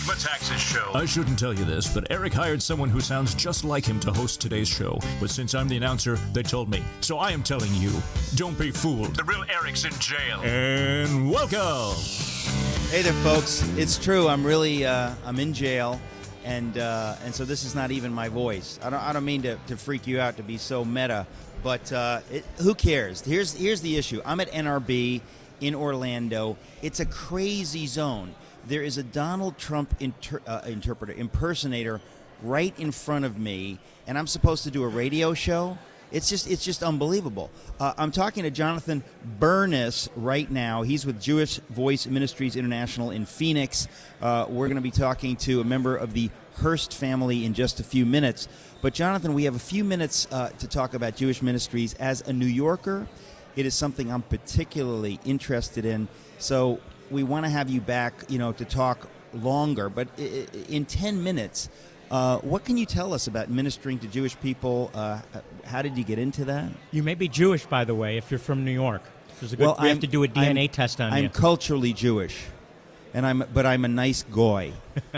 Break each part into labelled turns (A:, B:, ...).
A: Metaxas Show.
B: I shouldn't tell you this, but Eric hired someone who sounds just like him to host today's show. But since I'm the announcer, they told me. So I am telling you, don't be fooled.
A: The real Eric's in jail.
B: And welcome.
C: Hey there, folks. It's true. I'm really, I'm in jail, and so this is not even my voice. I don't mean to freak you out, to be so meta, but who cares? Here's the issue. I'm at NRB in Orlando. It's a crazy zone. There is a Donald Trump impersonator right in front of me, and I'm supposed to do a radio show. It's just unbelievable. I'm talking to Jonathan Bernis right now. He's with Jewish Voice Ministries International in Phoenix. We're going to be talking to a member of the Hearst family in just a few minutes. But Jonathan, we have a few minutes to talk about Jewish ministries. As a New Yorker, it is something I'm particularly interested in. So we want to have you back, to talk longer. But in 10 minutes, what can you tell us about ministering to Jewish people? How did you get into that?
D: You may be Jewish, by the way, if you're from New York. We have to do a DNA test on you.
C: I'm culturally Jewish, but I'm a nice goy.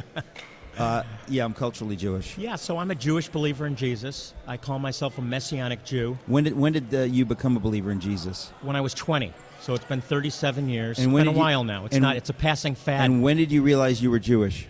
C: Yeah, I'm culturally Jewish.
D: Yeah, so I'm a Jewish believer in Jesus. I call myself a Messianic Jew.
C: When did you become a believer in Jesus?
D: When I was 20. So it's been 37 years.
C: And
D: it's been a while now. It's a passing fad.
C: And when did you realize you were Jewish?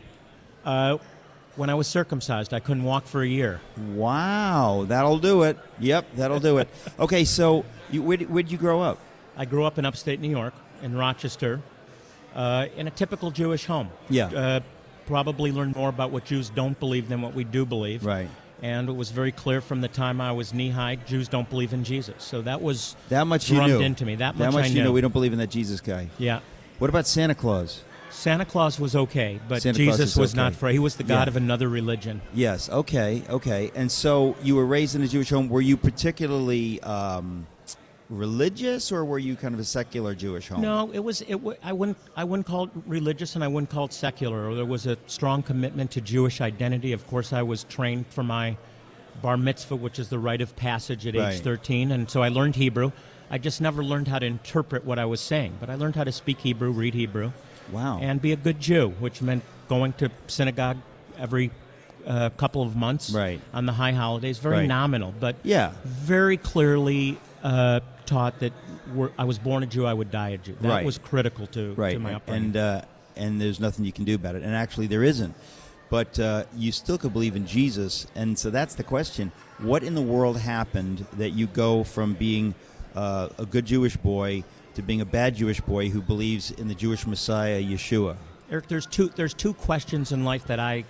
D: When I was circumcised. I couldn't walk for a year.
C: Wow, that'll do it. Yep, that'll do it. Okay, so where'd you grow up?
D: I grew up in upstate New York, in Rochester, in a typical Jewish home.
C: Yeah.
D: Probably learned more about what Jews don't believe than what we do believe.
C: Right.
D: And it was very clear from the time I was knee-high, Jews don't believe in Jesus. So that was
C: that much
D: drummed
C: you knew.
D: into me. That much
C: I knew.
D: you know.
C: We don't believe in that Jesus guy.
D: Yeah.
C: What about Santa Claus?
D: Santa Claus was okay, but
C: Santa
D: Jesus
C: Claus
D: was
C: okay.
D: not for. He was the god of another religion.
C: Yes. Okay. And so you were raised in a Jewish home. Were you particularly religious, or were you kind of a secular Jewish home?
D: No, I wouldn't call it religious, and I wouldn't call it secular. There was a strong commitment to Jewish identity. Of course, I was trained for my bar mitzvah, which is the rite of passage at age 13, and so I learned Hebrew. I just never learned how to interpret what I was saying, but I learned how to speak Hebrew, read Hebrew.
C: Wow.
D: And be a good Jew, which meant going to synagogue every couple of months on the high holidays. Very nominal, but very clearly taught that I was born a Jew, I would die a Jew. That was critical to my upbringing.
C: And there's nothing you can do about it. And actually there isn't. But you still could believe in Jesus. And so that's the question. What in the world happened that you go from being a good Jewish boy to being a bad Jewish boy who believes in the Jewish Messiah, Yeshua?
D: Eric, there's two questions in life that I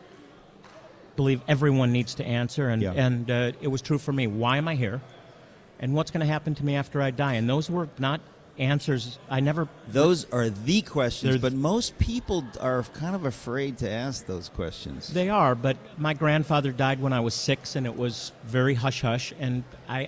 D: believe everyone needs to answer, and it was true for me. Why am I here? And what's going to happen to me after I die? And those were not answers.
C: Those are the questions, but most people are kind of afraid to ask those questions.
D: They are, but my grandfather died when I was 6, and it was very hush-hush, and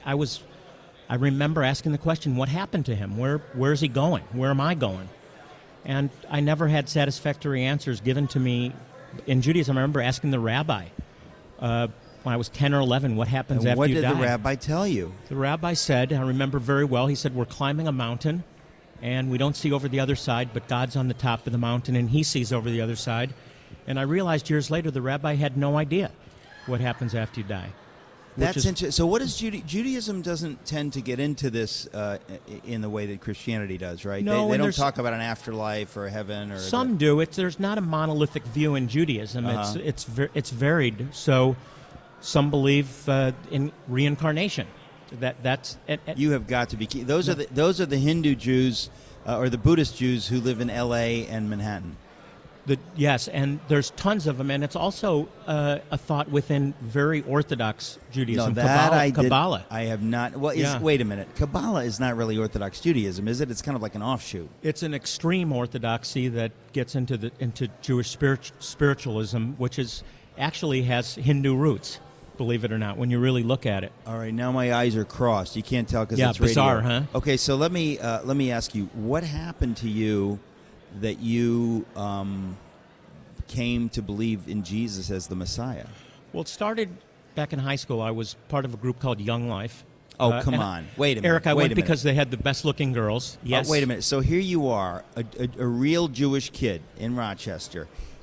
D: I remember asking the question, what happened to him? Where's he going? Where am I going? And I never had satisfactory answers given to me. In Judaism, I remember asking the rabbi when I was 10 or 11, what happens after you die?
C: What did the rabbi tell you?
D: The rabbi said, I remember very well, he said, we're climbing a mountain, and we don't see over the other side, but God's on the top of the mountain, and he sees over the other side. And I realized years later the rabbi had no idea what happens after you die.
C: That's interesting. So what is Judaism doesn't tend to get into this in the way that Christianity does, right?
D: No,
C: they don't talk about an afterlife or heaven. Or
D: some do. There's not a monolithic view in Judaism. It's varied. So some believe in reincarnation. That's
C: you have got to be key. Those are the Hindu Jews or the Buddhist Jews who live in L.A. and Manhattan.
D: Yes, and there's tons of them, and it's also a thought within very Orthodox Judaism.
C: No, that
D: Kabbalah.
C: I have not. Well, wait a minute. Kabbalah is not really Orthodox Judaism, is it? It's kind of like an offshoot.
D: It's an extreme orthodoxy that gets into Jewish spiritualism, which actually has Hindu roots. Believe it or not, when you really look at it.
C: All right, now my eyes are crossed. You can't tell because it's
D: bizarre,
C: radio.
D: Huh?
C: Okay, so let me ask you, what happened to you that you came to believe in Jesus as the Messiah?
D: Well, it started back in high school. I was part of a group called Young Life.
C: Oh, come on. Wait a minute.
D: Eric, I went because they had the best-looking girls. Yes.
C: Wait a minute. So here you are, a real Jewish kid in Rochester,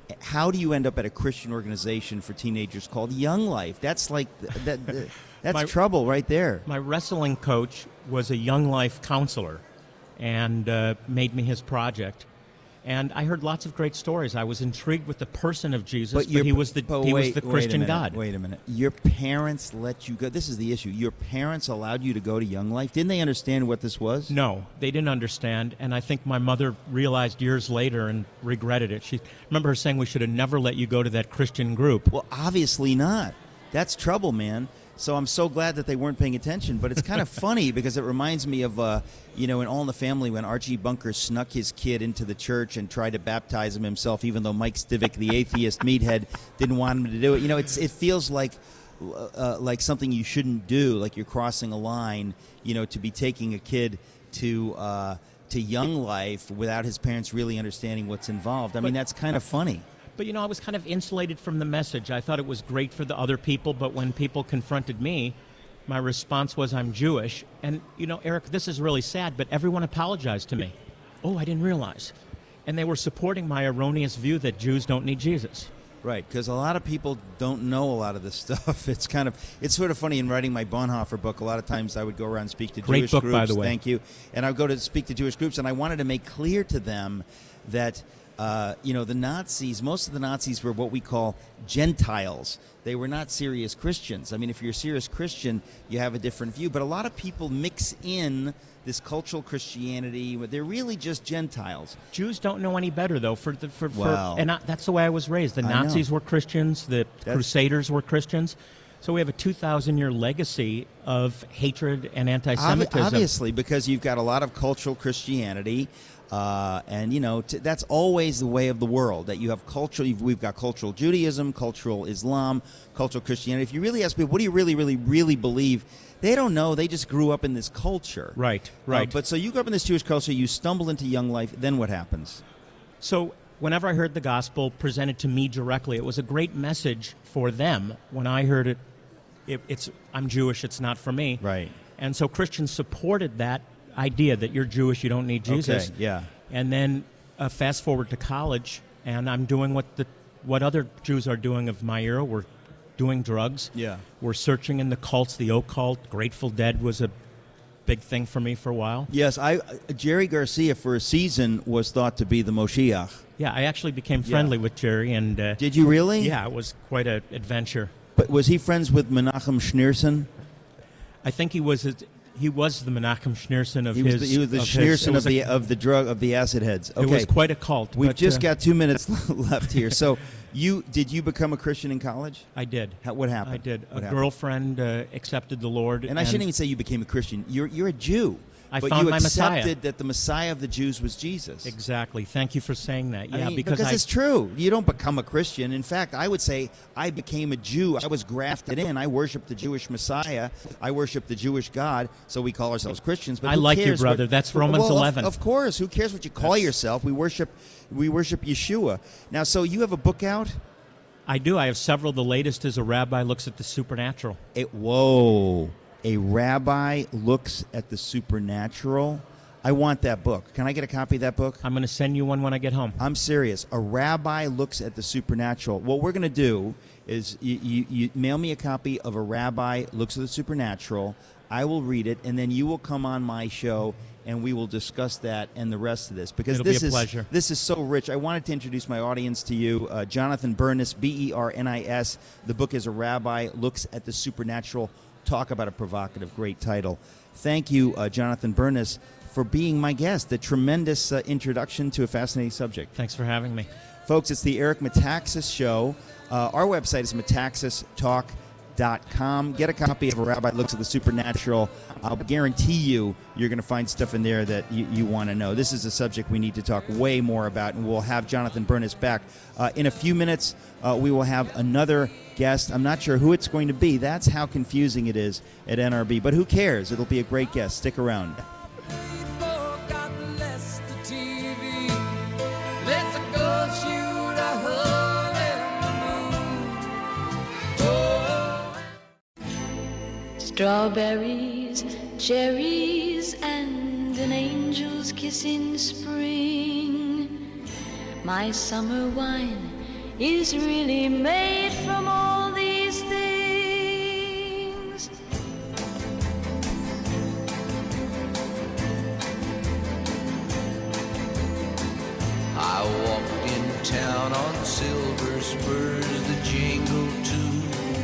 C: how do you end up at a Christian organization for teenagers called Young Life? That's like that's trouble right there.
D: My wrestling coach was a Young Life counselor and made me his project. And I heard lots of great stories. I was intrigued with the person of Jesus, but he was the Christian God.
C: Wait a minute. Your parents let you go. This is the issue. Your parents allowed you to go to Young Life. Didn't they understand what this was?
D: No, they didn't understand. And I think my mother realized years later and regretted it. I remember her saying we should have never let you go to that Christian group.
C: Well, obviously not. That's trouble, man. So I'm so glad that they weren't paying attention. But it's kind of funny because it reminds me of, in All in the Family when Archie Bunker snuck his kid into the church and tried to baptize him himself, even though Mike Stivic, the atheist meathead, didn't want him to do it. It feels like something you shouldn't do, like you're crossing a line, to be taking a kid to Young Life without his parents really understanding what's involved. I mean, that's kind of funny.
D: But, I was kind of insulated from the message. I thought it was great for the other people, but when people confronted me, my response was, I'm Jewish. And, Eric, this is really sad, but everyone apologized to me. Oh, I didn't realize. And they were supporting my erroneous view that Jews don't need Jesus.
C: Right, because a lot of people don't know a lot of this stuff. It's sort of funny in writing my Bonhoeffer book. A lot of times I would go around and speak to Jewish
D: book,
C: groups.
D: By the way.
C: Thank you. And I would go to speak to Jewish groups, and I wanted to make clear to them that the Nazis, most of the Nazis were what we call Gentiles. They were not serious Christians. I mean, if you're a serious Christian, you have a different view. But a lot of people mix in this cultural Christianity. They're really just Gentiles.
D: Jews don't know any better, though. That's the way I was raised. The Nazis were Christians. The Crusaders were Christians. So we have a 2,000-year legacy of hatred and anti-Semitism.
C: Obviously, because you've got a lot of cultural Christianity. That's always the way of the world, that you have we've got cultural Judaism, cultural Islam, cultural Christianity. If you really ask people, what do you really, really, really believe? They don't know. They just grew up in this culture.
D: Right.
C: But so you grew up in this Jewish culture, you stumble into Young Life, then what happens?
D: So whenever I heard the gospel presented to me directly, it was a great message for them. When I heard it, I'm Jewish, it's not for me.
C: Right.
D: And so Christians supported that idea that you're Jewish, you don't need Jesus.
C: Okay, yeah.
D: And then fast forward to college, and I'm doing what other Jews are doing of my era. We're doing drugs.
C: Yeah.
D: We're searching in the cults, the occult. Grateful Dead was a big thing for me for a while.
C: Yes, Jerry Garcia for a season was thought to be the Moshiach.
D: Yeah, I actually became friendly with Jerry. And
C: did you really?
D: Yeah, it was quite an adventure.
C: But was he friends with Menachem Schneerson?
D: I think he was the Menachem Schneerson of
C: he
D: his.
C: He was the Schneerson of the acid heads. Okay.
D: It was quite a cult.
C: We've just got 2 minutes left here. So, did you become a Christian in college?
D: I did.
C: What happened?
D: I did. A girlfriend accepted the Lord,
C: and I shouldn't even say you became a Christian. You're a Jew.
D: I
C: but
D: found
C: you
D: my Messiah.
C: accepted that the Messiah of the Jews was Jesus.
D: Exactly. Thank you for saying that. Yeah,
C: I mean, because it's true. You don't become a Christian. In fact, I would say I became a Jew. I was grafted in. I worshiped the Jewish Messiah. I worshiped the Jewish God. So we call ourselves Christians. But
D: I like you, brother. That's Romans 11.
C: Of course. Who cares what you call yourself? We worship Yeshua. Now, so you have a book out?
D: I do. I have several. The latest is A Rabbi Looks at the Supernatural.
C: Whoa. A Rabbi Looks at the Supernatural. I want that book. Can I get a copy of that book?
D: I'm going to send you one when I get home.
C: I'm serious. A Rabbi Looks at the Supernatural. What we're going to do is you mail me a copy of A Rabbi Looks at the Supernatural. I will read it, and then you will come on my show, and we will discuss that and the rest of this. Because
D: It'll be a pleasure.
C: This is so rich. I wanted to introduce my audience to you. Jonathan Bernis, Bernis. The book is A Rabbi Looks at the Supernatural. Talk about a provocative, great title. Thank you, Jonathan Bernis, for being my guest. A tremendous introduction to a fascinating subject.
D: Thanks for having me.
C: Folks, it's the Eric Metaxas Show. Our website is metaxastalk.com. Get a copy of A Rabbi Looks at the Supernatural. I'll guarantee you're going to find stuff in there that you want to know. This is a subject we need to talk way more about, and we'll have Jonathan Bernis back. In a few minutes, we will have another guest. I'm not sure who it's going to be. That's how confusing it is at NRB. But who cares? It'll be a great guest. Stick around.
E: Strawberries, cherries, and an angel's kiss in spring. My summer wine is really made from all these things.
F: I walked in town on silver spurs that jingle too,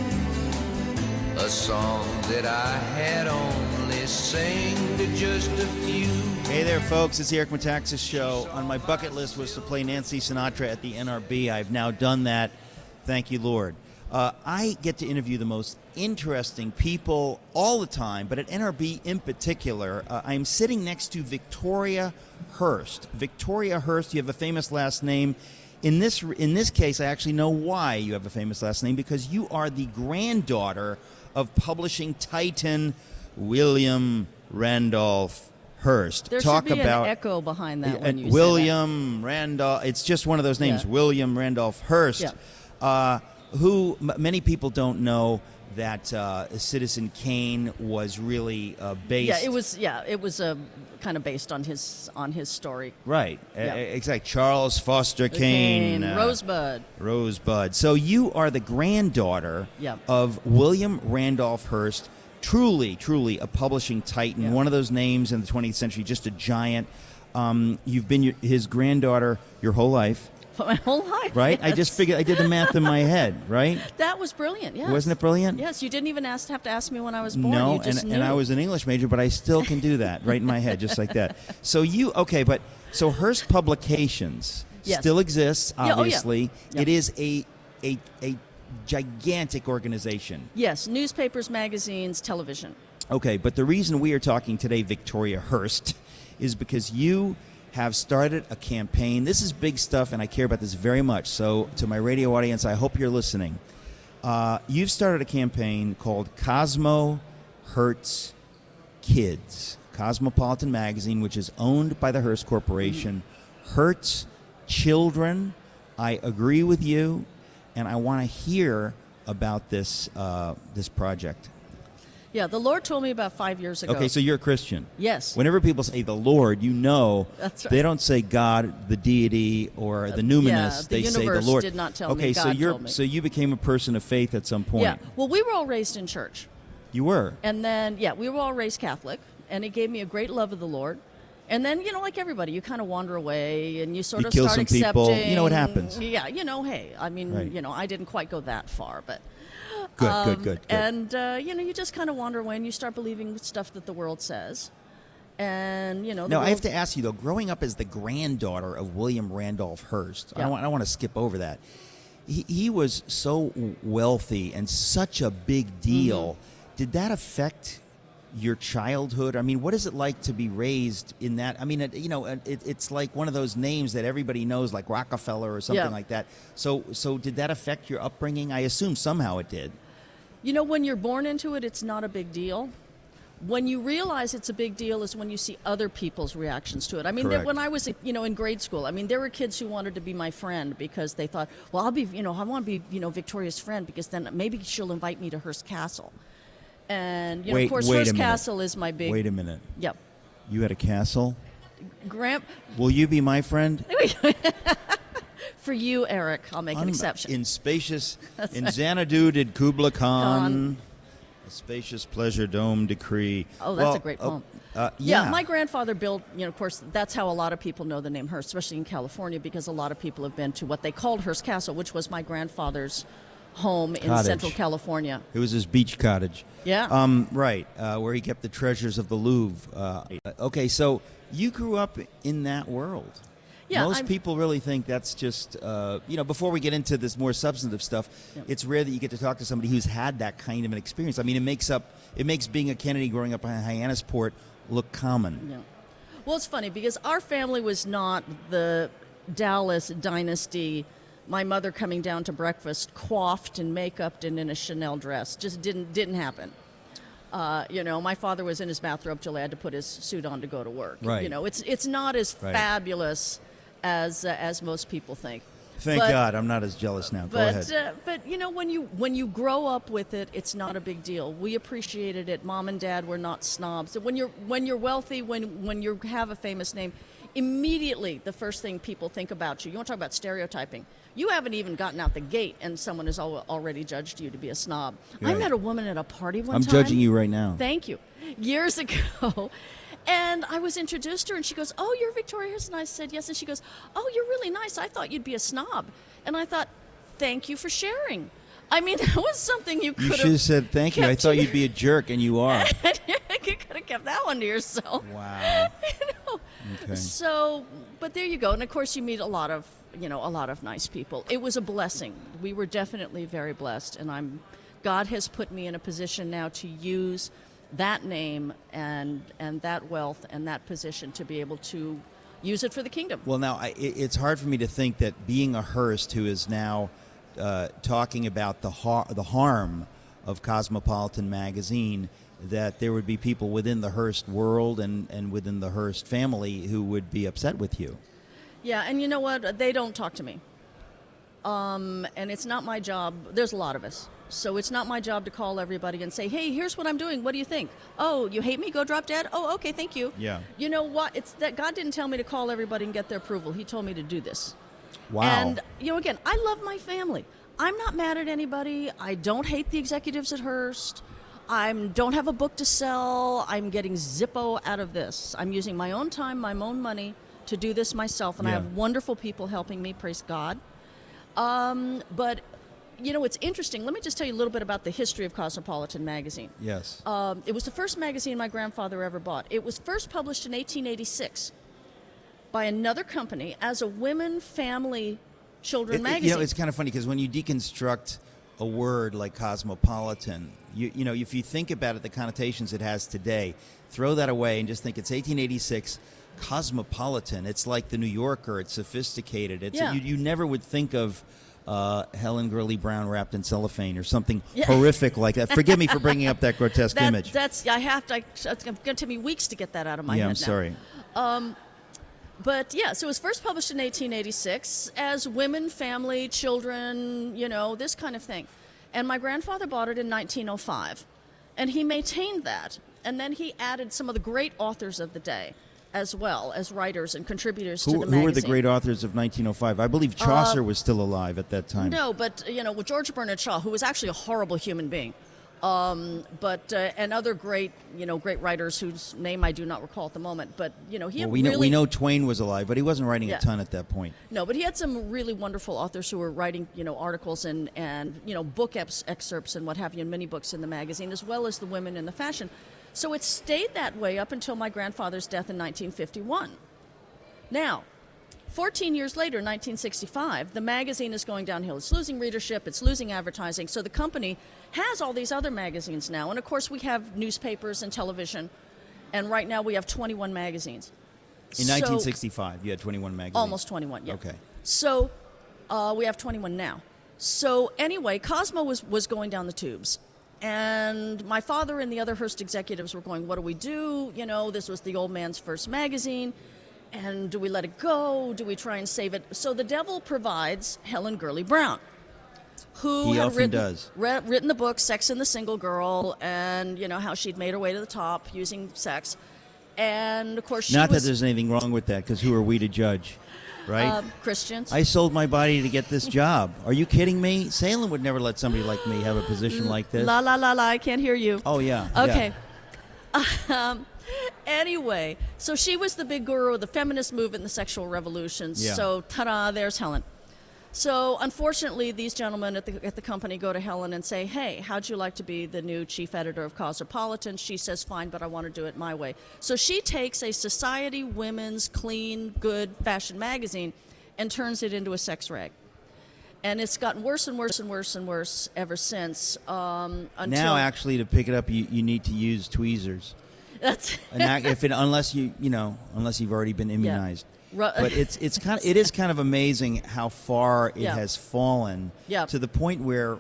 F: a song that I had only sang to just a few.
C: Hey there, folks. It's the Eric Metaxas Show. On my bucket list was to play Nancy Sinatra at the NRB. I've now done that. Thank you, Lord. I get to interview the most interesting people all the time, but at NRB in particular, I'm sitting next to Victoria Hearst. Victoria Hearst, you have a famous last name. In this case, I actually know why you have a famous last name, because you are the granddaughter of publishing titan William Randolph Hearst.
G: There
C: Talk
G: should be
C: about
G: an echo behind that when you
C: William Randolph. It's just one of those names,
G: Yeah.
C: William Randolph Hearst,
G: Yeah.
C: who many people don't know that Citizen Kane was really based.
G: It was kind of based on his story.
C: Right,
G: Yeah.
C: exactly. Charles Foster Kane, Rosebud. So you are the granddaughter
G: Yeah.
C: of William Randolph Hearst. Truly a publishing titan,
G: Yeah.
C: one of those names in the 20th century, just a giant. You've been his granddaughter your whole life,
G: For my whole life.
C: right? I
G: yes.
C: just figured, I did the math in my head, right?
G: That was brilliant, yes.
C: Wasn't it brilliant?
G: Yes, you didn't even have to ask me when I was born.
C: No,
G: You just
C: and I
G: knew.
C: was an English major, but I still can do that right in my head, just like that. So so Hearst Publications
G: Yes.
C: still exists,
G: Yeah, oh, yeah.
C: obviously.
G: Yeah.
C: It is a gigantic organization.
G: Yes, newspapers, magazines, television.
C: Okay, but the reason we are talking today, Victoria Hearst, is because you have started a campaign. This is big stuff, and I care about this very much. So to my radio audience, I hope you're listening. You've started a campaign called Cosmo Hurts Kids, Cosmopolitan Magazine, which is owned by the Hearst Corporation. Hurts children. I agree with you, and I want to hear about this project.
G: Yeah, the Lord told me about 5 years ago.
C: Okay, so you're a Christian.
G: Yes.
C: Whenever people say the Lord, you know
G: That's right.
C: they don't say God, the deity, or the numinous.
G: the
C: they say the
G: universe
C: Lord.
G: did not tell
C: okay,
G: me,
C: so
G: God told me.
C: so you became a person of faith at some point.
G: Yeah, well, we were all raised in church.
C: You were.
G: And then, we were all raised Catholic, and He gave me a great love of the Lord. And then, like everybody, you kind of wander away, and you sort
C: You
G: of
C: kill
G: start
C: some
G: accepting.
C: people. You know what happens.
G: Yeah, hey, I mean,
C: Right.
G: I didn't quite go that far, but...
C: Good.
G: And, you just kind of wander away, and you start believing stuff that the world says. And, the
C: Now,
G: world...
C: I have to ask you, though, growing up as the granddaughter of William Randolph Hearst, I
G: Yeah.
C: don't want to skip over that. He was so wealthy and such a big deal.
G: Mm-hmm.
C: Did that affect your childhood? I mean, what is it like to be raised in that? I mean, it's like one of those names that everybody knows, like Rockefeller or something
G: Yeah.
C: like that. So did that affect your upbringing? I assume somehow it did.
G: When you're born into it, it's not a big deal. When you realize it's a big deal is when you see other people's reactions to it. I mean,
C: Correct.
G: when I was, in grade school, I mean, there were kids who wanted to be my friend because they thought, well, I want to be, Victoria's friend because then maybe she'll invite me to Hearst Castle. And, of course,
C: wait a
G: Hearst
C: minute.
G: Castle is my big...
C: Wait a minute.
G: Yep.
C: You had a castle?
G: Will
C: you be my friend?
G: For you, Eric, I'll make an exception.
C: In Xanadu did Kubla Khan,
G: Khan.
C: a spacious pleasure dome decree.
G: Oh, that's a great poem.
C: Yeah.
G: My grandfather built, of course, that's how a lot of people know the name Hearst, especially in California, because a lot of people have been to what they called Hearst Castle, which was my grandfather's home in
C: Cottage.
G: Central California.
C: It was his beach cottage.
G: Yeah.
C: Right, where he kept the treasures of the Louvre. Okay, so you grew up in that world.
G: Yeah,
C: Most people really think that's just, before we get into this more substantive stuff, it's rare that you get to talk to somebody who's had that kind of an experience. I mean, it makes being a Kennedy growing up in Hyannisport look common.
G: Yeah. Well, it's funny because our family was not the Dallas dynasty. My mother coming down to breakfast coiffed and makeuped and in a Chanel dress just didn't happen. My father was in his bathrobe till he had to put his suit on to go to work.
C: Right.
G: It's not as
C: Right.
G: fabulous as most people think.
C: Thank
G: But-
C: God, I'm not as jealous now. Go ahead.
G: But when you grow up with it, it's not a big deal. We appreciated it. Mom and Dad were not snobs. When you're wealthy, when you have a famous name, immediately the first thing people think about you. You want to talk about stereotyping. You haven't even gotten out the gate, and someone has already judged you to be a snob. I
C: Right.
G: met a woman at a party one
C: I'm
G: time.
C: judging you right now.
G: Thank you. Years ago. And I was introduced to her, and she goes, "Oh, you're Victoria Harris?" And I said, "Yes." And she goes, "Oh, you're really nice. I thought you'd be a snob." And I thought, "Thank you for sharing." I mean, that was something you could
C: You
G: have
C: should have said thank you. I
G: kept
C: thought
G: to-
C: you'd be a jerk, and you are.
G: You could have kept that one to yourself.
C: Wow.
G: You know?
C: Okay.
G: So, but there you go. And of course, you meet a lot of nice people. It was a blessing. We were definitely very blessed, and God has put me in a position now to use that name and that wealth and that position to be able to use it for the kingdom.
C: Well, now, it's hard for me to think that being a Hearst who is now talking about the harm of Cosmopolitan magazine, that there would be people within the Hearst world and within the Hearst family who would be upset with you.
G: Yeah, and you know what? They don't talk to me. And it's not my job. There's a lot of us. So it's not my job to call everybody and say, "Hey, here's what I'm doing. What do you think?" "Oh, you hate me? Go drop dead." "Oh, okay, thank you."
C: Yeah.
G: You know what? It's that God didn't tell me to call everybody and get their approval. He told me to do this.
C: Wow.
G: And, again, I love my family. I'm not mad at anybody. I don't hate the executives at Hearst. I don't have a book to sell. I'm getting Zippo out of this. I'm using my own time, my own money to do this myself, and I
C: Yeah.
G: have wonderful people helping me, praise God. But, it's interesting. Let me just tell you a little bit about the history of Cosmopolitan magazine.
C: Yes.
G: It was the first magazine my grandfather ever bought. It was first published in 1886 by another company as a women, family, children magazine.
C: It's kind of funny because when you deconstruct a word like cosmopolitan, if you think about it, the connotations it has today, throw that away and just think it's 1886. Cosmopolitan. It's like the New Yorker. It's sophisticated.
G: Yeah.
C: You never would think of Helen Gurley Brown wrapped in cellophane or something horrific like that. Forgive me for bringing up that grotesque image.
G: It's going to take me weeks to get that out of my head
C: I'm
G: now.
C: sorry.
G: But so it was first published in 1886 as women, family, children, this kind of thing. And my grandfather bought it in 1905. And he maintained that. And then he added some of the great authors of the day as well as writers and contributors to the magazine.
C: Who were the great authors of 1905? I believe Chaucer was still alive at that time.
G: No, but, with George Bernard Shaw, who was actually a horrible human being. And other great writers whose name I do not recall at the moment. But,
C: we know Twain was alive, but he wasn't writing
G: Yeah.
C: a ton at that point.
G: No, but he had some really wonderful authors who were writing, articles and book excerpts and what have you, and many books in the magazine, as well as the women in the fashion. So it stayed that way up until my grandfather's death in 1951. Now, 14 years later, 1965, the magazine is going downhill. It's losing readership. It's losing advertising. So the company has all these other magazines now. And, of course, we have newspapers and television. And right now we have 21 magazines.
C: In 1965, you had 21 magazines.
G: Almost 21, yeah.
C: Okay.
G: So we have 21 now. So anyway, Cosmo was going down the tubes. And my father and the other Hearst executives were going, what do we do? This was the old man's first magazine. And do we let it go? Do we try and save it? So the devil provides Helen Gurley Brown, who
C: He
G: had
C: often does.
G: written the book Sex and the Single Girl, and how she'd made her way to the top using sex. And, of course, she
C: Not
G: was
C: that there's anything wrong with that, because who are we to judge, right?
G: Christians.
C: I sold my body to get this job. Are you kidding me? Salem would never let somebody like me have a position like this.
G: La, la, la, la, I can't hear you.
C: Oh, yeah.
G: Okay.
C: Yeah.
G: Anyway, so she was the big guru of the feminist movement and the sexual revolution.
C: Yeah.
G: So, ta-da, there's Helen. So, unfortunately, these gentlemen at the company go to Helen and say, hey, how'd you like to be the new chief editor of Cosmopolitan? She says, fine, but I want to do it my way. So she takes a society, women's, clean, good fashion magazine and turns it into a sex rag. And it's gotten worse and worse and worse and worse ever since. Until
C: Now, actually, to pick it up, you need to use tweezers.
G: That's
C: Unless you've already been immunized. But it is kind of amazing how far it has fallen to the point where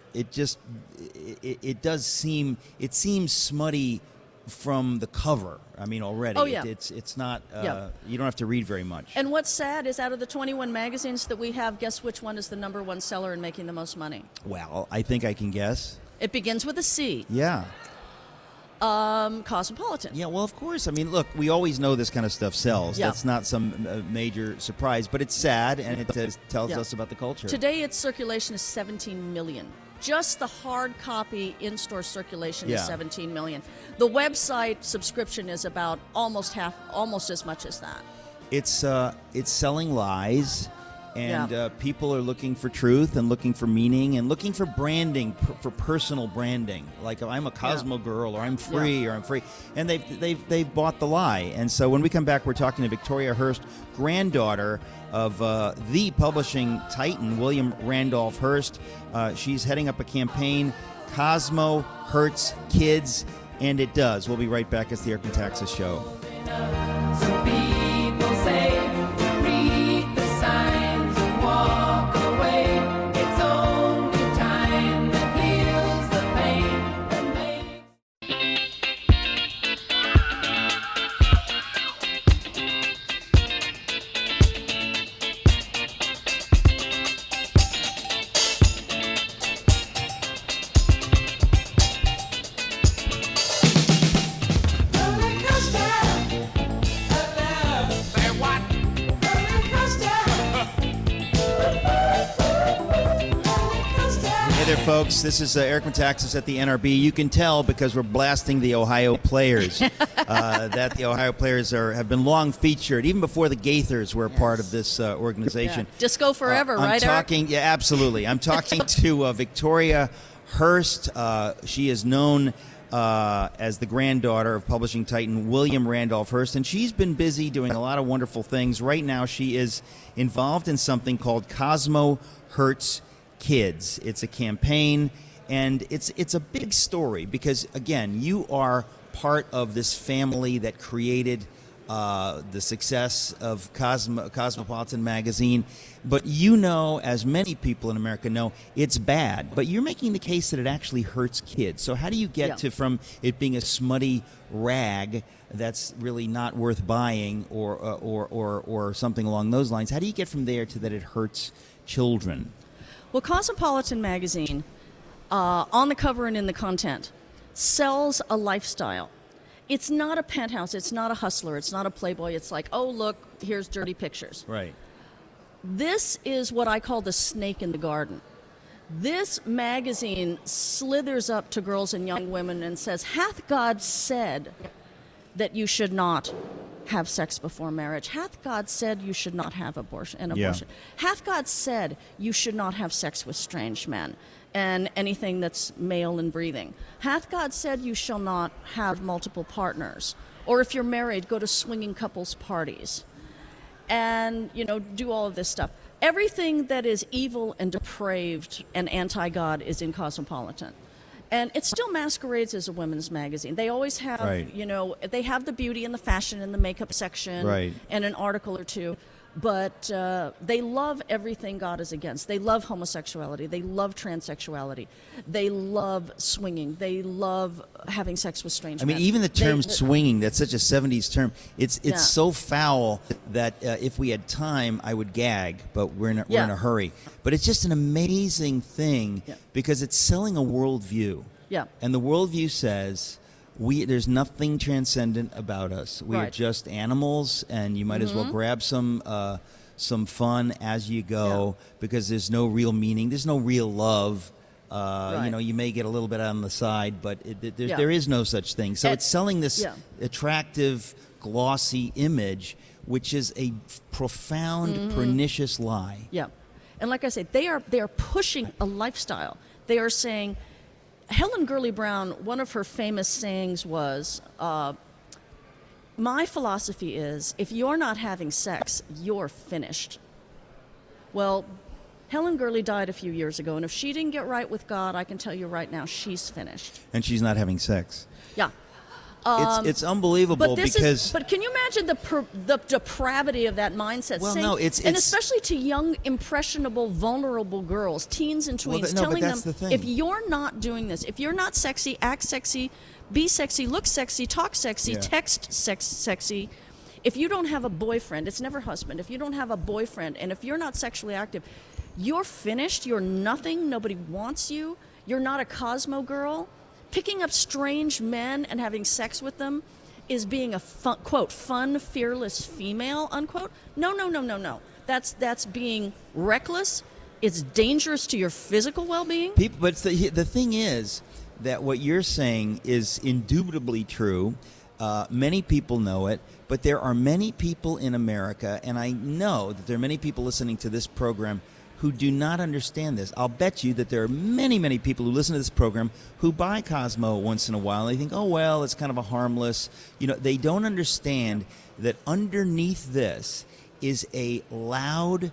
C: it seems smutty from the cover. I mean, already.
G: Oh, yeah.
C: It's not. You don't have to read very much.
G: And what's sad is out of the 21 magazines that we have, guess which one is the number one seller and making the most money?
C: Well, I think I can guess.
G: It begins with a C.
C: Yeah.
G: Cosmopolitan.
C: Yeah, well, of course. I mean, look, we always know this kind of stuff sells.
G: Yeah.
C: That's not some major surprise, but it's sad, and it tells
G: Yeah.
C: us about the culture.
G: Today, its circulation is 17 million. Just the hard copy in-store circulation
C: Yeah.
G: is 17 million. The website subscription is about almost as much as that.
C: It's selling lies, and
G: Yeah.
C: people are looking for truth and looking for meaning and looking for branding, for personal branding. Like I'm a Cosmo girl, or I'm free, or I'm free, and they've bought the lie. And so when we come back, we're talking to Victoria Hearst, granddaughter of the publishing titan William Randolph Hearst. She's heading up a campaign, Cosmo Hurts Kids, and it does. We'll be right back. It's the Eric Metaxas Show.
H: Some people say, read the signs and walk away. It's only time that heals the pain that makes. Roller coaster of love. Say what? Roller coaster. Roller coaster.
C: Hey there, folks. This is Eric Metaxas at the NRB. You can tell because we're blasting the Ohio Players. That the Ohio Players have been long featured, even before the Gaithers were a part of this organization.
G: Yeah. Disco forever,
C: I'm
G: right, Eric?
C: talking, yeah, absolutely. I'm talking to Victoria Hearst. She is known as the granddaughter of publishing titan William Randolph Hearst, and she's been busy doing a lot of wonderful things. Right now, she is involved in something called Cosmo Hurts Kids. It's a campaign, and it's a big story because, again, you are part of this family that created the success of Cosmopolitan magazine. But you know, as many people in America know, it's bad. But you're making the case that it actually hurts kids. So how do you get to from it being a smutty rag that's really not worth buying or something along those lines? How do you get from there to that it hurts children?
G: Well, Cosmopolitan magazine, on the cover and in the content, sells a lifestyle. It's not a penthouse. It's not a hustler. It's not a playboy. It's like, oh, look, here's dirty pictures.
C: Right.
G: This is what I call the snake in the garden. This magazine slithers up to girls and young women and says, hath God said that you should not have sex before marriage? Hath God said you should not have abortion? Hath God said you should not have sex with strange men and anything that's male and breathing? Hath God said you shall not have multiple partners? Or if you're married, go to swinging couples parties and, do all of this stuff. Everything that is evil and depraved and anti-God is in Cosmopolitan. And it still masquerades as a women's magazine. They always have, they have the beauty and the fashion and the makeup section and an article or two. But they love everything God is against. They love homosexuality. They love transsexuality. They love swinging. They love having sex with strange men.
C: I mean, even the term swinging, that's such a 70s term. It's so foul that if we had time, I would gag, but we're in a hurry. But it's just an amazing thing because it's selling a worldview.
G: Yeah.
C: And the worldview says, there's nothing transcendent about us. We are just animals, and you might as well grab some fun as you go because there's no real meaning. There's no real love. You may get a little bit on the side, but there is no such thing. So it's selling this attractive, glossy image, which is a profound, pernicious lie.
G: Yeah. And like I said, they are pushing a lifestyle. They are saying, Helen Gurley Brown, one of her famous sayings was, my philosophy is, if you're not having sex, you're finished. Well, Helen Gurley died a few years ago, and if she didn't get right with God, I can tell you right now, she's finished.
C: And she's not having sex.
G: Yeah.
C: It's unbelievable because...
G: But can you imagine the depravity of that mindset?
C: Well, no, it's...
G: And especially to young, impressionable, vulnerable girls, teens and tweens, telling them, if you're not doing this, if you're not sexy, act sexy, be sexy, look sexy, talk sexy, text sexy, if you don't have a boyfriend, it's never husband, if you don't have a boyfriend, and if you're not sexually active, you're finished, you're nothing, nobody wants you, you're not a Cosmo girl, Picking up strange men and having sex with them is being a fun, quote, fun, fearless female, unquote. No. That's being reckless. It's dangerous to your physical well-being.
C: People, but the thing is that what you're saying is indubitably true. Many people know it, but there are many people in America, and I know that there are many people listening to this program who do not understand this. I'll bet you that there are many, many people who listen to this program who buy Cosmo once in a while. And they think, oh, well, it's kind of a harmless. They don't understand that underneath this is a loud,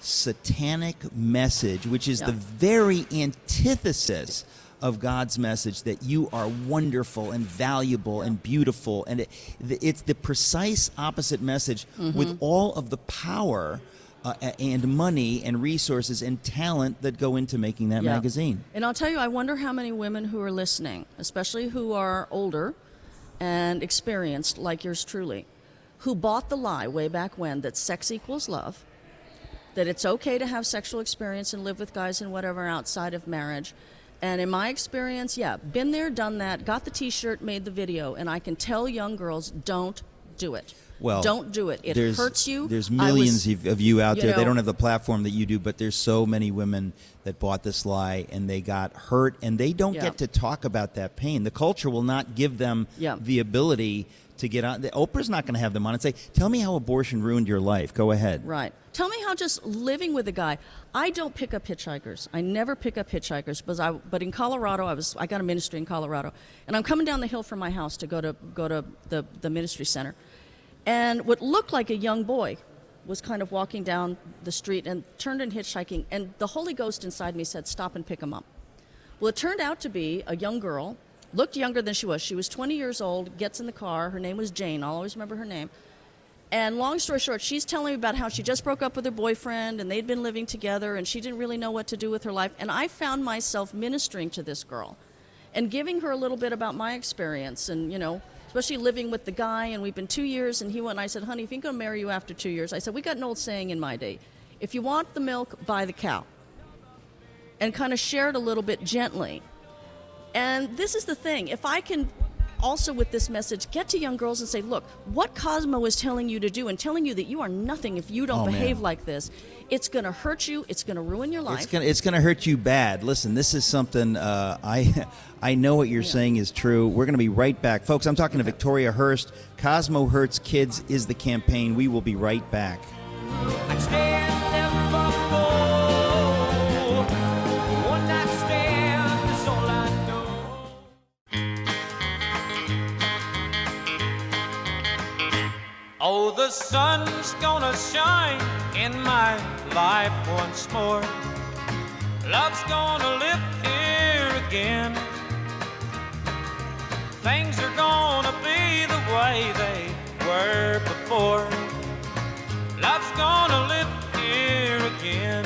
C: satanic message, which is the very antithesis of God's message that you are wonderful and valuable and beautiful. And it's the precise opposite message with all of the power and money and resources and talent that go into making that magazine.
G: And I'll tell you, I wonder how many women who are listening, especially who are older and experienced, like yours truly, who bought the lie way back when that sex equals love, that it's okay to have sexual experience and live with guys and whatever outside of marriage. And in my experience, been there, done that, got the T-shirt, made the video, and I can tell young girls, don't do it.
C: Well,
G: don't do it. It hurts you.
C: There's millions of you out there. They don't have the platform that you do, but there's so many women that bought this lie and they got hurt, and they don't get to talk about that pain. The culture will not give them the ability to get on. Oprah's not going to have them on and say, tell me how abortion ruined your life. Go ahead.
G: Right. Tell me how just living with a guy. I don't pick up hitchhikers. I never pick up hitchhikers, but in Colorado, I got a ministry in Colorado, and I'm coming down the hill from my house to go to the ministry center. And what looked like a young boy was kind of walking down the street and turned in hitchhiking, and the Holy Ghost inside me said, stop and pick him up. Well, it turned out to be a young girl, looked younger than she was. She was 20 years old, gets in the car. Her name was Jane. I'll always remember her name. And long story short, she's telling me about how she just broke up with her boyfriend, and they'd been living together, and she didn't really know what to do with her life. And I found myself ministering to this girl and giving her a little bit about my experience and, especially living with the guy, and we've been 2 years, and he went and I said, honey, if he's going to marry you after 2 years, I said, we got an old saying in my day, if you want the milk, buy the cow. And kind of shared a little bit gently. And this is the thing, if I can also with this message get to young girls and say, look, what Cosmo is telling you to do and telling you that you are nothing if you don't behave like this, it's going to hurt you, it's going to ruin your life.
C: It's going to hurt you bad. Listen, this is something I know what you're saying is true. We're going to be right back. Folks, I'm talking to Victoria Hearst. Cosmo Hurts Kids is the campaign. We will be right back.
H: I'd stand there for one night stand is all I know. Oh, the sun's gonna shine in my life once more. Love's gonna live here again. Things are gonna be the way they were before. Love's gonna live here again.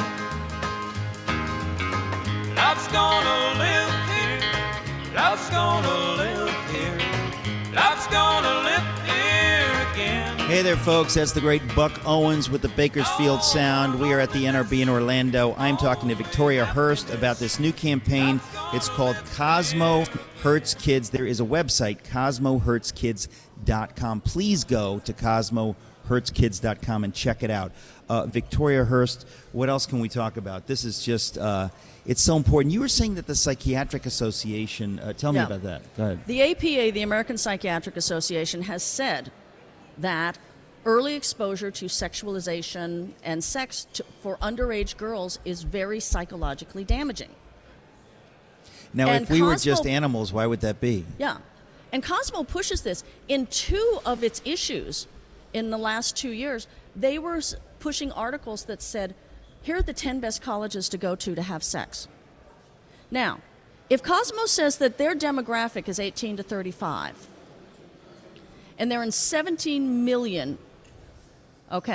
H: Love's gonna live here. Love's gonna live here. Love's gonna live here again.
C: Hey there, folks. That's the great Buck Owens with the Bakersfield Sound. We are at the NRB in Orlando. I'm talking to Victoria Hearst about this new campaign. It's called Cosmo Hurts Kids. There is a website, CosmoHurtsKids.com. Please go to CosmoHurtsKids.com and check it out. Victoria Hearst, what else can we talk about? This is just, it's so important. You were saying that the Psychiatric Association, tell me about that. Go ahead.
G: The APA, the American Psychiatric Association, has said that early exposure to sexualization and sex for underage girls is very psychologically damaging.
C: Now,
G: and
C: if we were just animals, why would that be?
G: Yeah. And Cosmo pushes this. In 2 of its issues in the last 2 years, they were pushing articles that said, here are the 10 best colleges to go to have sex. Now, if Cosmo says that their demographic is 18 to 35, and they're in 17 million,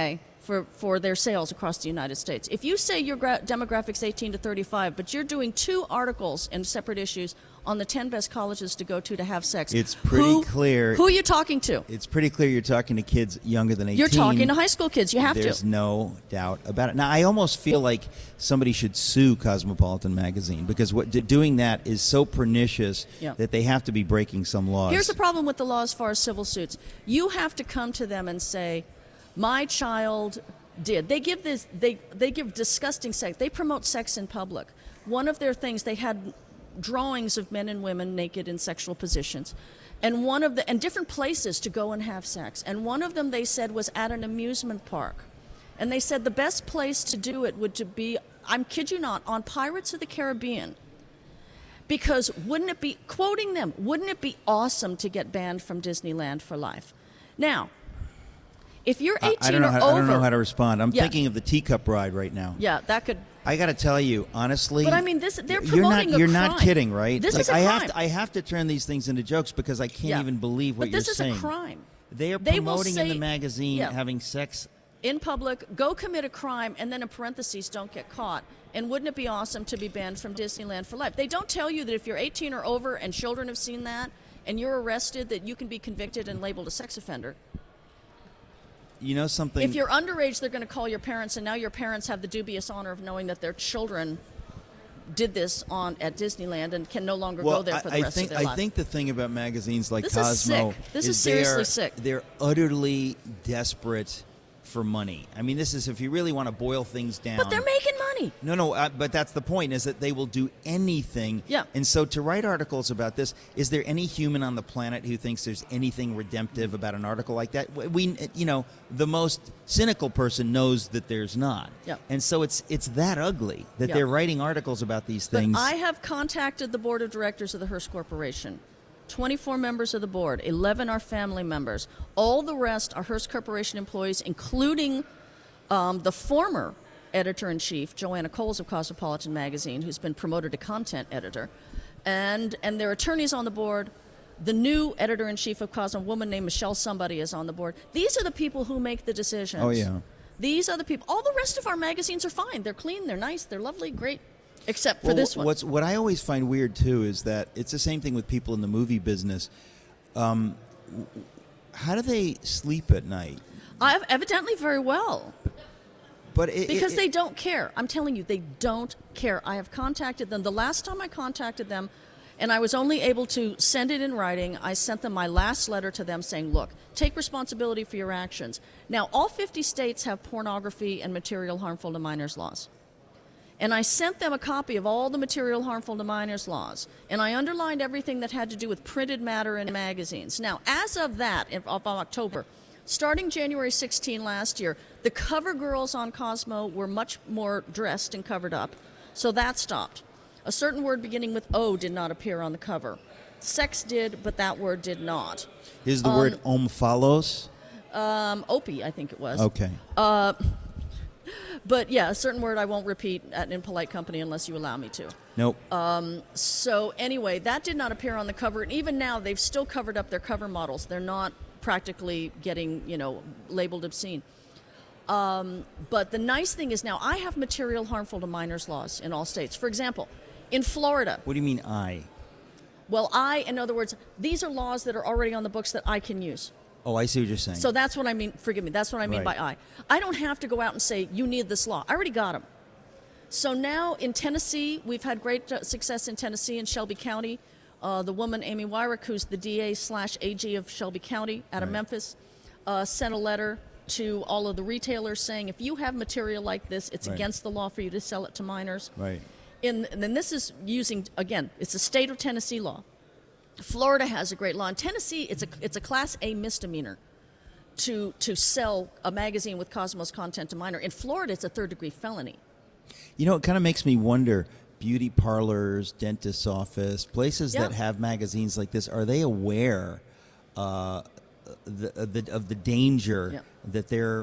G: for their sales across the United States. If you say your demographic's 18 to 35, but you're doing 2 articles in separate issues on the 10 best colleges to go to have sex,
C: it's pretty clear.
G: Who are you talking to?
C: It's pretty clear you're talking to kids younger than 18.
G: You're talking to high school kids. You have
C: There's
G: to.
C: no doubt about it. Now, I almost feel like somebody should sue Cosmopolitan Magazine because doing that is so pernicious that they have to be breaking some laws.
G: Here's the problem with the law as far as civil suits. You have to come to them and say, my child did. They give they give disgusting sex. They promote sex in public. One of their things, they had drawings of men and women naked in sexual positions, and different places to go and have sex. And one of them, they said, was at an amusement park, and they said the best place to do it would to be, I'm kid you not, on Pirates of the Caribbean. Because wouldn't it be, quoting them, wouldn't it be awesome to get banned from Disneyland for life? Now, if you're 18 or over,
C: I don't know how to respond. I'm thinking of the teacup ride right now.
G: Yeah, that could.
C: I got to tell you, honestly.
G: But I mean, they're promoting
C: You're
G: a crime.
C: not kidding, right?
G: This is a crime.
C: I have to turn these things into jokes because I can't even believe what you're saying.
G: But this is a crime.
C: They are
G: They will
C: promoting in
G: say-
C: the magazine having sex.
G: In public, go commit a crime, and then in parentheses, don't get caught. And wouldn't it be awesome to be banned from Disneyland for life? They don't tell you that if you're 18 or over and children have seen that, and you're arrested, that you can be convicted and labeled a sex offender.
C: You know something?
G: If you're underage, they're going to call your parents, and now your parents have the dubious honor of knowing that their children did this at Disneyland and can no longer go there for the rest of their life.
C: I think the thing about magazines like
G: This
C: Cosmo
G: is sick. This is seriously sick.
C: They're utterly desperate for money. I mean, this is, if you really want to boil things down.
G: But they're making money.
C: No, but that's the point, is that they will do anything.
G: Yeah.
C: And so to write articles about this, is there any human on the planet who thinks there's anything redemptive about an article like that? The most cynical person knows that there's not.
G: Yeah.
C: And so it's that ugly that they're writing articles about these things.
G: But I have contacted the board of directors of the Hearst Corporation. 24 members of the board, 11 are family members. All the rest are Hearst Corporation employees, including the former editor-in-chief, Joanna Coles of Cosmopolitan Magazine, who's been promoted to content editor, and their attorneys on the board. The new editor-in-chief of Cosmo, a woman named Michelle Somebody, is on the board. These are the people who make the decisions.
C: Oh, yeah.
G: These are the people. All the rest of our magazines are fine. They're clean, they're nice, they're lovely, great. Except for this one.
C: What I always find weird, too, is that it's the same thing with people in the movie business. How do they sleep at night?
G: Evidently very well.
C: But
G: because they don't care. I'm telling you, they don't care. I have contacted them. The last time I contacted them, and I was only able to send it in writing, I sent them my last letter to them saying, look, take responsibility for your actions. Now, all 50 states have pornography and material harmful to minors laws. And I sent them a copy of all the material harmful to minors laws. And I underlined everything that had to do with printed matter in magazines. Now, as of that, of October, starting January 16 last year, the cover girls on Cosmo were much more dressed and covered up. So that stopped. A certain word beginning with O did not appear on the cover. Sex did, but that word did not.
C: Is the word omphalos?
G: Opie, I think it was.
C: Okay.
G: But yeah, a certain word I won't repeat in polite company unless you allow me to.
C: Nope.
G: So anyway, that did not appear on the cover, and even now they've still covered up their cover models. They're not practically getting, labeled obscene. But the nice thing is now I have material harmful to minors laws in all states. For example, in Florida.
C: What do you mean I?
G: Well, in other words, these are laws that are already on the books that I can use.
C: Oh, I see what you're saying.
G: So that's what I mean. Forgive me. That's what I mean by I. I don't have to go out and say, you need this law. I already got them. So now in Tennessee, we've had great success in Tennessee in Shelby County. The woman, Amy Wyrick, who's the DA/AG of Shelby County out of Memphis, sent a letter to all of the retailers saying, if you have material like this, it's against the law for you to sell it to minors.
C: Right.
G: And then this is using, again, it's a state of Tennessee law. Florida has a great law. In Tennessee, it's a Class A misdemeanor to sell a magazine with Cosmos content to minor. In Florida, it's a third-degree felony.
C: It kind of makes me wonder, beauty parlors, dentist's office, places that have magazines like this, are they aware of the danger that they're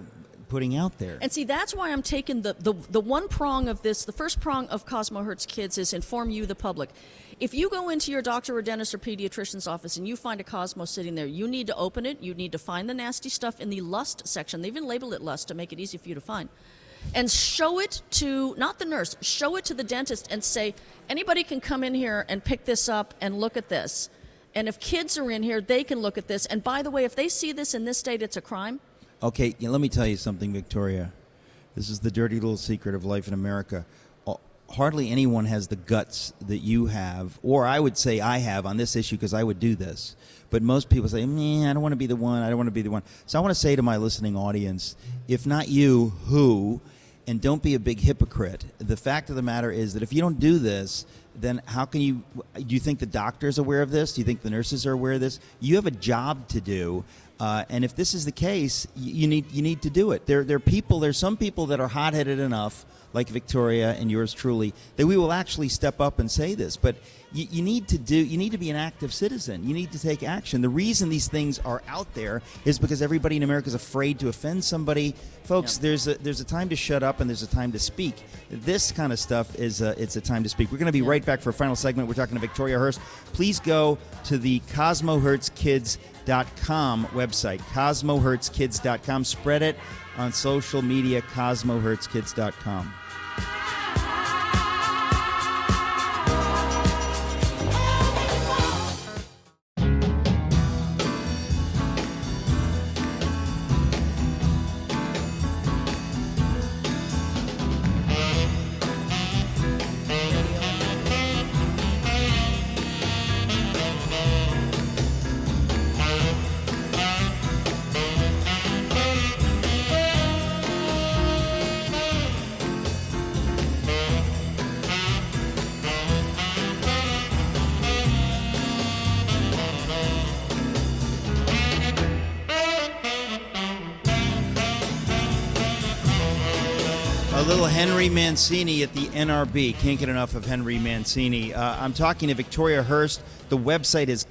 C: putting out there.
G: And see, that's why I'm taking the one prong of this. The first prong of Cosmo Hurts Kids is inform you, the public. If you go into your doctor or dentist or pediatrician's office and you find a Cosmo sitting there, you need to open it. You need to find the nasty stuff in the lust section. They even label it lust to make it easy for you to find. And show it to, not the nurse, show it to the dentist and say, anybody can come in here and pick this up and look at this. And if kids are in here, they can look at this. And by the way, if they see this in this state, it's a crime.
C: Okay, let me tell you something, Victoria. This is the dirty little secret of life in America. Hardly anyone has the guts that you have, or I would say I have on this issue because I would do this. But most people say, man, I don't want to be the one. I don't want to be the one. So I want to say to my listening audience, if not you, who? And don't be a big hypocrite. The fact of the matter is that if you don't do this, then how can you – do you think the doctor's aware of this? Do you think the nurses are aware of this? You have a job to do. And if this is the case, you need to do it. There's some people that are hot-headed enough, like Victoria and yours truly, that we will actually step up and say this. But you need to be an active citizen. You need to take action. The reason these things are out there is because everybody in America is afraid to offend somebody. Folks, there's a time to shut up and there's a time to speak. This kind of stuff it's a time to speak. We're going to be right back for a final segment. We're talking to Victoria Hearst. Please go to the CosmoHurtsKids.com website, CosmoHurtsKids.com. Spread it on social media, CosmoHurtsKids.com. A little Henry Mancini at the NRB. Can't get enough of Henry Mancini. I'm talking to Victoria Hearst. The website is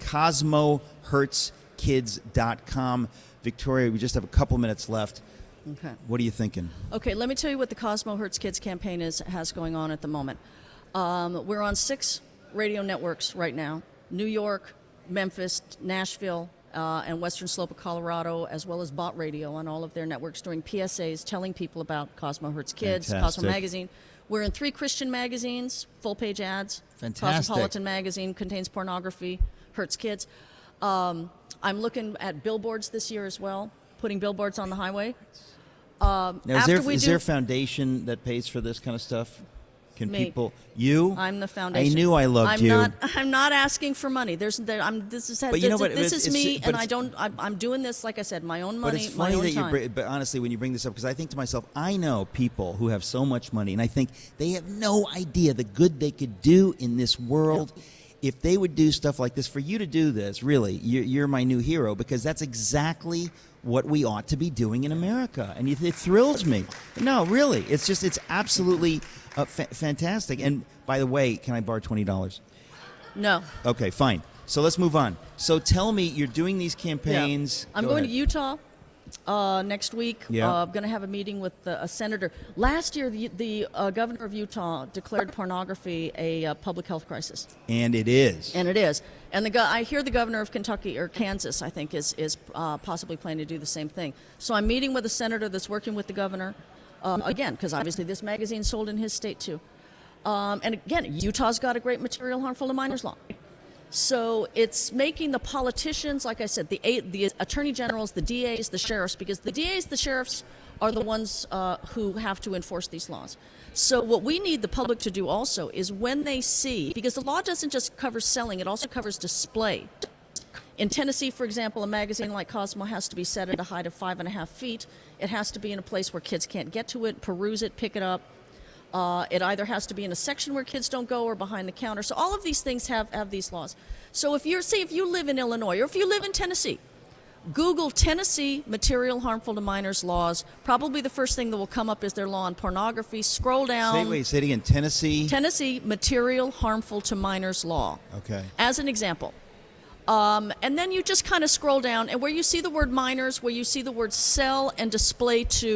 C: CosmoHurtsKids.com. Victoria, we just have a couple minutes left.
G: Okay.
C: What are you thinking?
G: Okay, let me tell you what the Cosmo Hurts Kids campaign has going on at the moment. We're on 6 radio networks right now: New York, Memphis, Nashville, and Western Slope of Colorado, as well as Bot Radio on all of their networks, doing PSAs telling people about Cosmo Hurts Kids,
C: Fantastic.
G: Cosmo Magazine. We're in 3 Christian magazines, full-page ads.
C: Fantastic.
G: Cosmopolitan Magazine contains pornography, Hurts Kids. I'm looking at billboards this year as well, putting billboards on the highway.
C: Now, is there a foundation that pays for this kind of stuff? Can
G: Me.
C: people? You?
G: I'm the foundation.
C: I knew I loved you.
G: I'm not asking for money. This is me, and I'm doing this, like I said, my own money,
C: but it's funny
G: my own
C: that
G: time.
C: but honestly, when you bring this up, because I think to myself, I know people who have so much money, and I think they have no idea the good they could do in this world. Yeah. If they would do stuff like this, for you to do this, really, you're my new hero, because that's exactly what we ought to be doing in America. And it thrills me. No, really. It's absolutely fantastic. And by the way, can I borrow $20?
G: No.
C: Okay, fine. So let's move on. So tell me, you're doing these campaigns.
G: Yeah. I'm going to Utah next week.
C: Yeah.
G: I'm going to have a meeting with a senator. Last year, the governor of Utah declared pornography a public health crisis.
C: And it is.
G: And it is. And I hear the governor of Kentucky, or Kansas, I think, is possibly planning to do the same thing. So I'm meeting with a senator that's working with the governor, again, because obviously this magazine's sold in his state too. And again, Utah's got a great material harmful to minors law. So it's making the politicians, like I said, the attorney generals, the DAs, the sheriffs, because the DAs, the sheriffs are the ones who have to enforce these laws. So what we need the public to do also is when they see, because the law doesn't just cover selling, it also covers display. In Tennessee, for example, a magazine like Cosmo has to be set at a height of 5.5 feet. It has to be in a place where kids can't get to it, peruse it, pick it up. It either has to be in a section where kids don't go or behind the counter. So all of these things have these laws. So if you live in Illinois or if you live in Tennessee, Google Tennessee material harmful to minors laws. Probably the first thing that will come up is their law on pornography. Scroll down.
C: Say it again.
G: Tennessee material harmful to minors law.
C: Okay.
G: As an example. And then you just kind of scroll down, and where you see the word minors, where you see the word sell and display to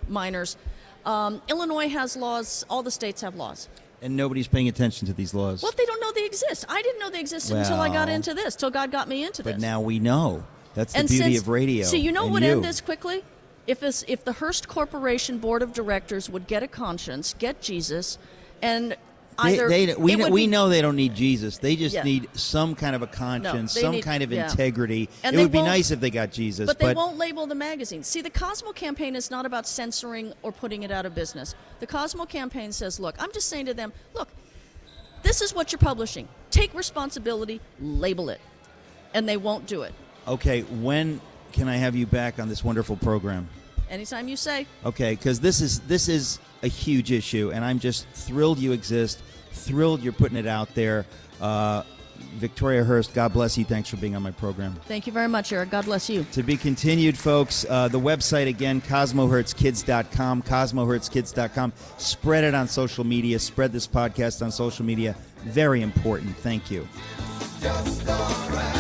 G: minors. Illinois has laws. All the states have laws.
C: And nobody's paying attention to these laws.
G: Well, they don't know they exist. I didn't know they existed until I got into this, till God got me into this.
C: But now we know. That's the beauty of radio.
G: So you know
C: and
G: what would end this quickly? If the Hearst Corporation Board of Directors would get a conscience, get Jesus, and either
C: we know they don't need Jesus. They just need some kind of a conscience, kind of integrity.
G: And
C: it would be nice if they got Jesus.
G: But they won't label the magazine. See, the Cosmo campaign is not about censoring or putting it out of business. The Cosmo campaign says, look, I'm just saying to them, look, this is what you're publishing. Take responsibility, label it. And they won't do it.
C: Okay, when can I have you back on this wonderful program?
G: Anytime you say.
C: Okay, because this is a huge issue, and I'm just thrilled you exist, thrilled you're putting it out there. Victoria Hearst, God bless you. Thanks for being on my program.
G: Thank you very much, Eric. God bless you.
C: To be continued, folks. The website, again, CosmoHurtsKids.com, CosmoHurtsKids.com. Spread it on social media. Spread this podcast on social media. Very important. Thank you.
F: Just all right.